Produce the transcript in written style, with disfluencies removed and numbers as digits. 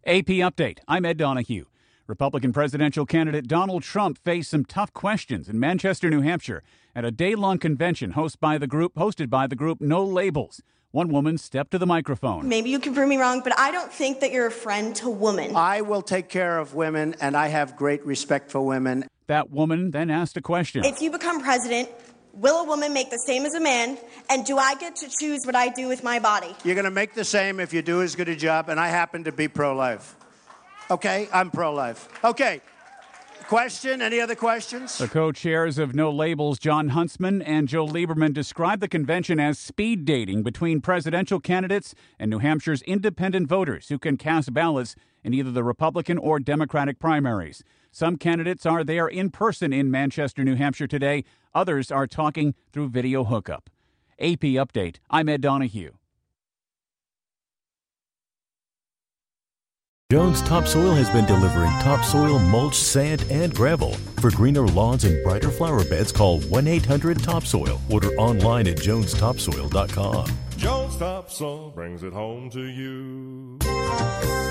AP Update. I'm Ed Donahue. Republican presidential candidate Donald Trump faced some tough questions in Manchester, New Hampshire, at a day-long convention hosted by the group No Labels. One woman stepped to the microphone. Maybe you can prove me wrong, but I don't think that you're a friend to women. I will take care of women, and I have great respect for women. That woman then asked a question. If you become president, will a woman make the same as a man? And do I get to choose what I do with my body? You're going to make the same if you do as good a job, and I happen to be pro-life. Okay? I'm pro-life. Okay. Question? Any other questions? The co-chairs of No Labels, John Huntsman and Joe Lieberman, described the convention as speed dating between presidential candidates and New Hampshire's independent voters who can cast ballots in either the Republican or Democratic primaries. Some candidates are there in person in Manchester, New Hampshire today. Others are talking through video hookup. AP Update. I'm Ed Donahue. Jones Topsoil has been delivering topsoil, mulch, sand, and gravel. For greener lawns and brighter flower beds, call 1-800-TOPSOIL. Order online at jonestopsoil.com. Jones Topsoil brings it home to you.